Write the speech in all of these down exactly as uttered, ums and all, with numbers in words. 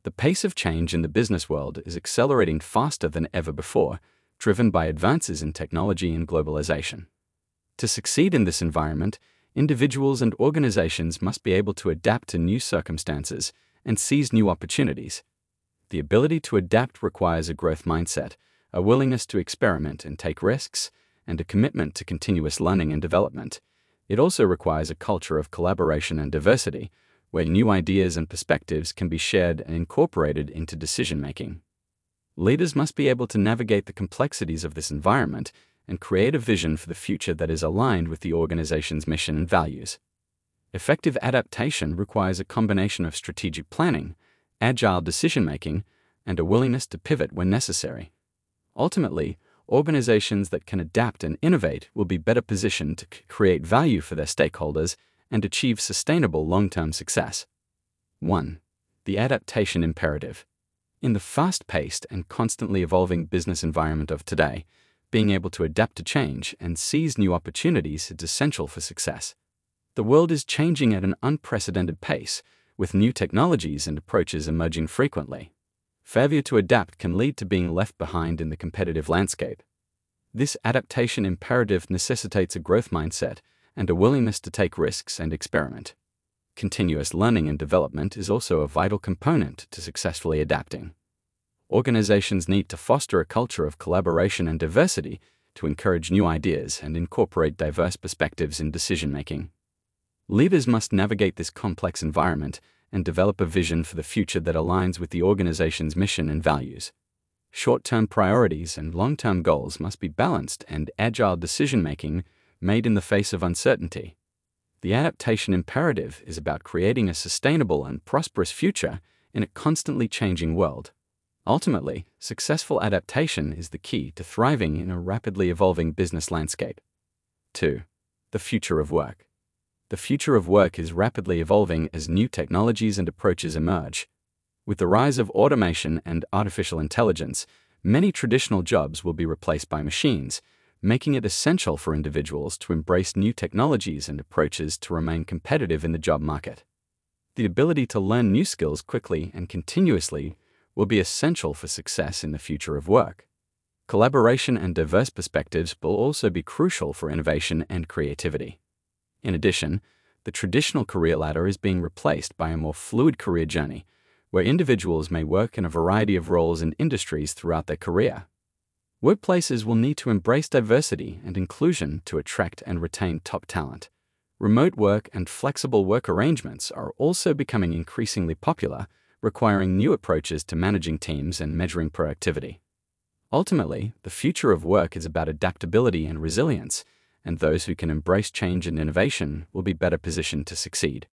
The pace of change in the business world is accelerating faster than ever before, driven by advances in technology and globalization. To succeed in this environment, individuals and organizations must be able to adapt to new circumstances and seize new opportunities. The ability to adapt requires a growth mindset, a willingness to experiment and take risks, and a commitment to continuous learning and development. It also requires a culture of collaboration and diversity, where new ideas and perspectives can be shared and incorporated into decision-making. Leaders must be able to navigate the complexities of this environment and create a vision for the future that is aligned with the organization's mission and values. Effective adaptation requires a combination of strategic planning, agile decision-making, and a willingness to pivot when necessary. Ultimately, organizations that can adapt and innovate will be better positioned to c- create value for their stakeholders and achieve sustainable long-term success. one. The adaptation imperative. In the fast-paced and constantly evolving business environment of today, being able to adapt to change and seize new opportunities is essential for success. The world is changing at an unprecedented pace, with new technologies and approaches emerging frequently. Failure to adapt can lead to being left behind in the competitive landscape. This adaptation imperative necessitates a growth mindset and a willingness to take risks and experiment. Continuous learning and development is also a vital component to successfully adapting. Organizations need to foster a culture of collaboration and diversity to encourage new ideas and incorporate diverse perspectives in decision-making. Leaders must navigate this complex environment and develop a vision for the future that aligns with the organization's mission and values. Short-term priorities and long-term goals must be balanced, and agile decision-making made in the face of uncertainty. The adaptation imperative is about creating a sustainable and prosperous future in a constantly changing world. Ultimately, successful adaptation is the key to thriving in a rapidly evolving business landscape. two. The future of work. The future of work is rapidly evolving as new technologies and approaches emerge. With the rise of automation and artificial intelligence, many traditional jobs will be replaced by machines, making it essential for individuals to embrace new technologies and approaches to remain competitive in the job market. The ability to learn new skills quickly and continuously will be essential for success in the future of work. Collaboration and diverse perspectives will also be crucial for innovation and creativity. In addition, the traditional career ladder is being replaced by a more fluid career journey, where individuals may work in a variety of roles and industries throughout their career. Workplaces will need to embrace diversity and inclusion to attract and retain top talent. Remote work and flexible work arrangements are also becoming increasingly popular, requiring new approaches to managing teams and measuring productivity. Ultimately, the future of work is about adaptability and resilience, and those who can embrace change and innovation will be better positioned to succeed.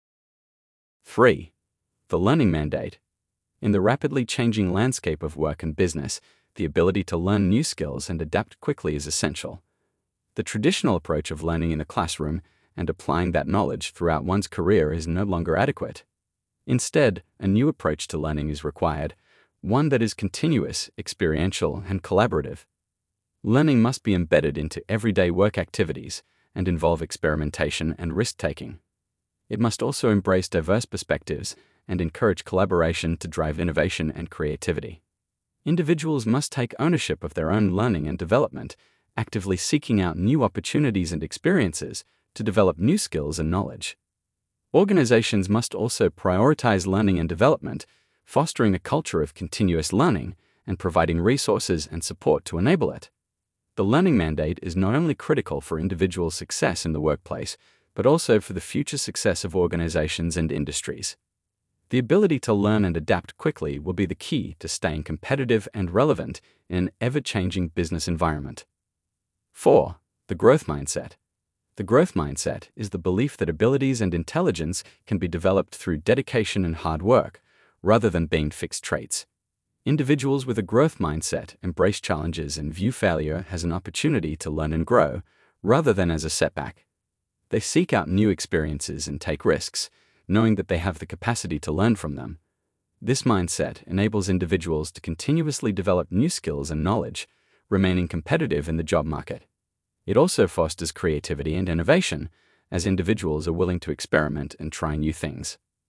three. The learning mandate. In the rapidly changing landscape of work and business, the ability to learn new skills and adapt quickly is essential. The traditional approach of learning in the classroom and applying that knowledge throughout one's career is no longer adequate. Instead, a new approach to learning is required, one that is continuous, experiential, and collaborative. Learning must be embedded into everyday work activities and involve experimentation and risk-taking. It must also embrace diverse perspectives and encourage collaboration to drive innovation and creativity. Individuals must take ownership of their own learning and development, actively seeking out new opportunities and experiences to develop new skills and knowledge. Organizations must also prioritize learning and development, fostering a culture of continuous learning and providing resources and support to enable it. The learning mandate is not only critical for individual success in the workplace, but also for the future success of organizations and industries. The ability to learn and adapt quickly will be the key to staying competitive and relevant in an ever-changing business environment. four. The growth mindset. The growth mindset is the belief that abilities and intelligence can be developed through dedication and hard work, rather than being fixed traits. Individuals with a growth mindset embrace challenges and view failure as an opportunity to learn and grow, rather than as a setback. They seek out new experiences and take risks, knowing that they have the capacity to learn from them. This mindset enables individuals to continuously develop new skills and knowledge, remaining competitive in the job market. It also fosters creativity and innovation, as individuals are willing to experiment and try new things.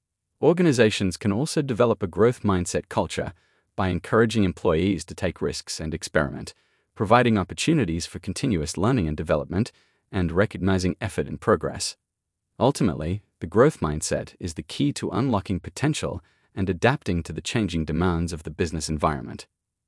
Organizations can also develop a growth mindset culture by encouraging employees to take risks and experiment, providing opportunities for continuous learning and development, and recognizing effort and progress. Ultimately, the growth mindset is the key to unlocking potential and adapting to the changing demands of the business environment.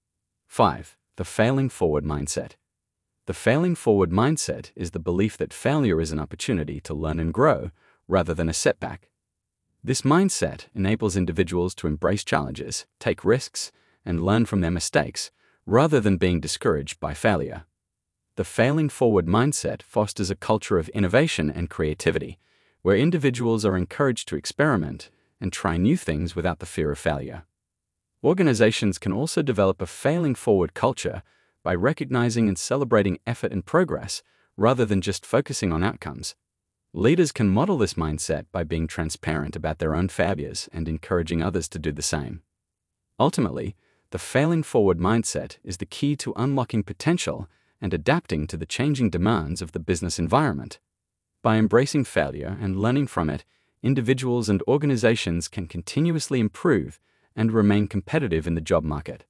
five. The failing forward mindset. The failing forward mindset is the belief that failure is an opportunity to learn and grow, rather than a setback. This mindset enables individuals to embrace challenges, take risks, and learn from their mistakes, rather than being discouraged by failure. The failing forward mindset fosters a culture of innovation and creativity, where individuals are encouraged to experiment and try new things without the fear of failure. Organizations can also develop a failing forward culture by recognizing and celebrating effort and progress, rather than just focusing on outcomes. Leaders can model this mindset by being transparent about their own failures and encouraging others to do the same. Ultimately, the failing forward mindset is the key to unlocking potential and adapting to the changing demands of the business environment. By embracing failure and learning from it, individuals and organizations can continuously improve and remain competitive in the job market.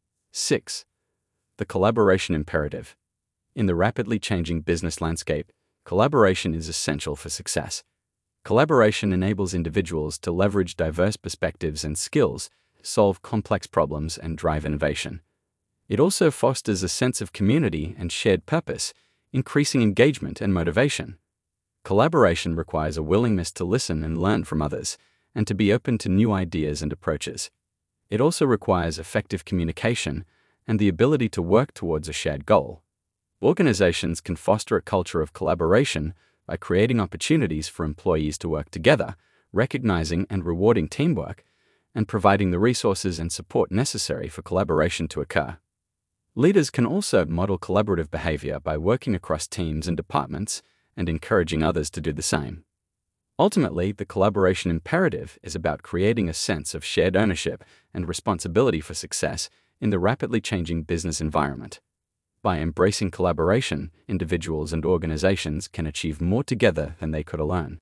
six. The collaboration imperative. In the rapidly changing business landscape, collaboration is essential for success. Collaboration enables individuals to leverage diverse perspectives and skills, solve complex problems, and drive innovation. It also fosters a sense of community and shared purpose, increasing engagement and motivation. Collaboration requires a willingness to listen and learn from others, and to be open to new ideas and approaches. It also requires effective communication and the ability to work towards a shared goal. Organizations can foster a culture of collaboration by creating opportunities for employees to work together, recognizing and rewarding teamwork, and providing the resources and support necessary for collaboration to occur. Leaders can also model collaborative behavior by working across teams and departments and encouraging others to do the same. Ultimately, the collaboration imperative is about creating a sense of shared ownership and responsibility for success in the rapidly changing business environment. By embracing collaboration, individuals and organizations can achieve more together than they could alone.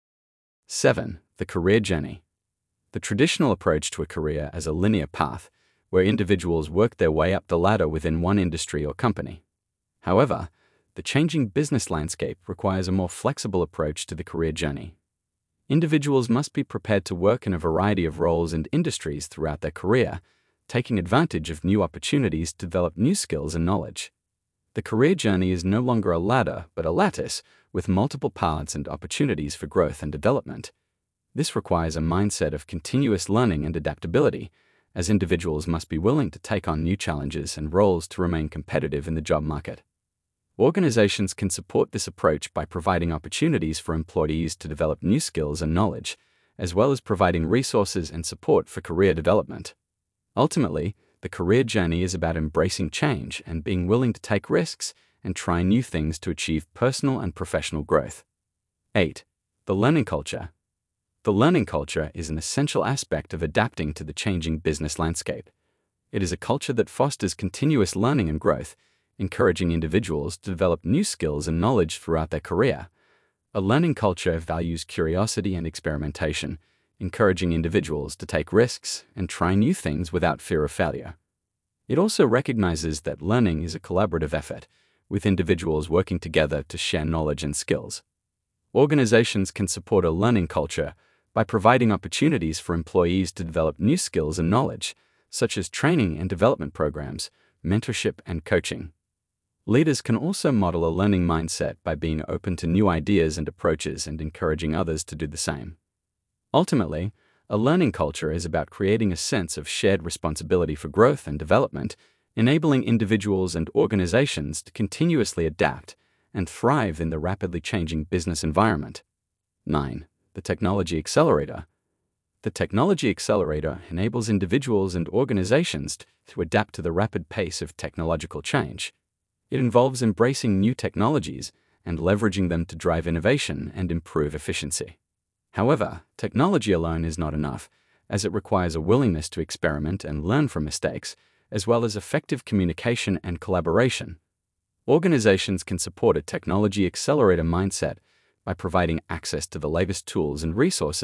seven. The career journey. The traditional approach to a career as a linear path, where individuals work their way up the ladder within one industry or company. However, the changing business landscape requires a more flexible approach to the career journey. Individuals must be prepared to work in a variety of roles and industries throughout their career, taking advantage of new opportunities to develop new skills and knowledge. The career journey is no longer a ladder, but a lattice with multiple paths and opportunities for growth and development. This requires a mindset of continuous learning and adaptability, as individuals must be willing to take on new challenges and roles to remain competitive in the job market. Organizations can support this approach by providing opportunities for employees to develop new skills and knowledge, as well as providing resources and support for career development. Ultimately, the career journey is about embracing change and being willing to take risks and try new things to achieve personal and professional growth. eight. The learning culture. The learning culture is an essential aspect of adapting to the changing business landscape. It is a culture that fosters continuous learning and growth, encouraging individuals to develop new skills and knowledge throughout their career. A learning culture values curiosity and experimentation, encouraging individuals to take risks and try new things without fear of failure. It also recognizes that learning is a collaborative effort, with individuals working together to share knowledge and skills. Organizations can support a learning culture by providing opportunities for employees to develop new skills and knowledge, such as training and development programs, mentorship, and coaching. Leaders can also model a learning mindset by being open to new ideas and approaches and encouraging others to do the same. Ultimately, a learning culture is about creating a sense of shared responsibility for growth and development, enabling individuals and organizations to continuously adapt and thrive in the rapidly changing business environment. nine. The technology accelerator. The technology accelerator enables individuals and organizations to adapt to the rapid pace of technological change. It involves embracing new technologies and leveraging them to drive innovation and improve efficiency. However, technology alone is not enough, as it requires a willingness to experiment and learn from mistakes, as well as effective communication and collaboration. Organizations can support a technology accelerator mindset by providing access to the latest tools and resources,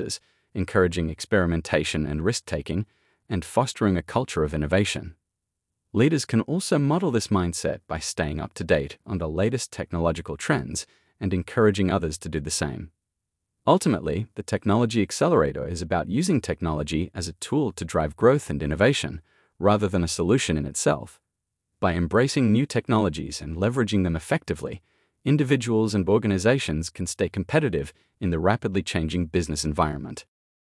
encouraging experimentation and risk-taking, and fostering a culture of innovation. Leaders can also model this mindset by staying up to date on the latest technological trends and encouraging others to do the same. Ultimately, the Technology Accelerator is about using technology as a tool to drive growth and innovation, rather than a solution in itself. By embracing new technologies and leveraging them effectively, individuals and organizations can stay competitive in the rapidly changing business environment.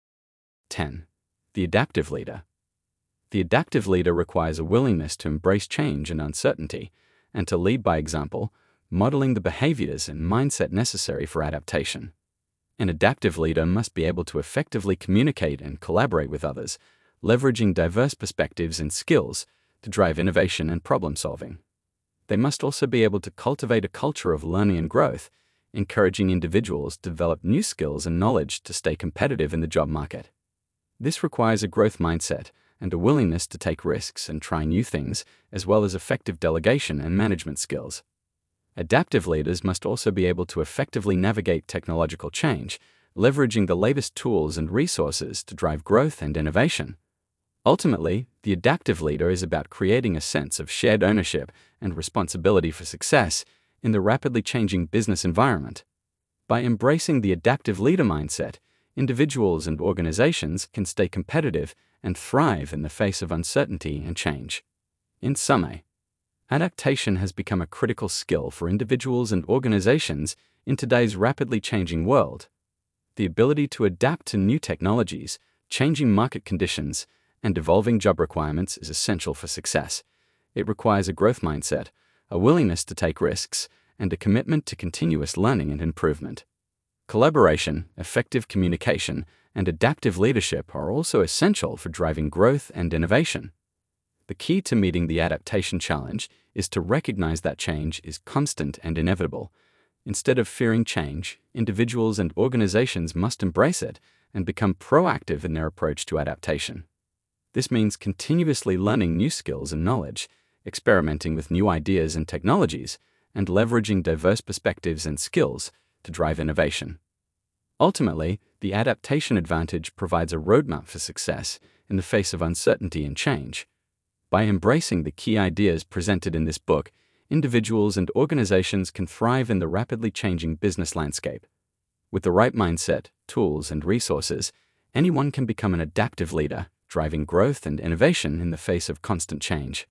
ten. The adaptive leader. The adaptive leader requires a willingness to embrace change and uncertainty, and to lead by example, modeling the behaviors and mindset necessary for adaptation. An adaptive leader must be able to effectively communicate and collaborate with others, leveraging diverse perspectives and skills to drive innovation and problem-solving. They must also be able to cultivate a culture of learning and growth, encouraging individuals to develop new skills and knowledge to stay competitive in the job market. This requires a growth mindset and a willingness to take risks and try new things, as well as effective delegation and management skills. Adaptive leaders must also be able to effectively navigate technological change, leveraging the latest tools and resources to drive growth and innovation. Ultimately, the adaptive leader is about creating a sense of shared ownership and responsibility for success in the rapidly changing business environment. By embracing the adaptive leader mindset, individuals and organizations can stay competitive and thrive in the face of uncertainty and change. In summary, adaptation has become a critical skill for individuals and organizations in today's rapidly changing world. The ability to adapt to new technologies, changing market conditions, and evolving job requirements is essential for success. It requires a growth mindset, a willingness to take risks, and a commitment to continuous learning and improvement. Collaboration, effective communication, and adaptive leadership are also essential for driving growth and innovation. The key to meeting the adaptation challenge is to recognize that change is constant and inevitable. Instead of fearing change, individuals and organizations must embrace it and become proactive in their approach to adaptation. This means continuously learning new skills and knowledge, experimenting with new ideas and technologies, and leveraging diverse perspectives and skills to drive innovation. Ultimately, the adaptation advantage provides a roadmap for success in the face of uncertainty and change. By embracing the key ideas presented in this book, individuals and organizations can thrive in the rapidly changing business landscape. With the right mindset, tools, and resources, anyone can become an adaptive leader, driving growth and innovation in the face of constant change.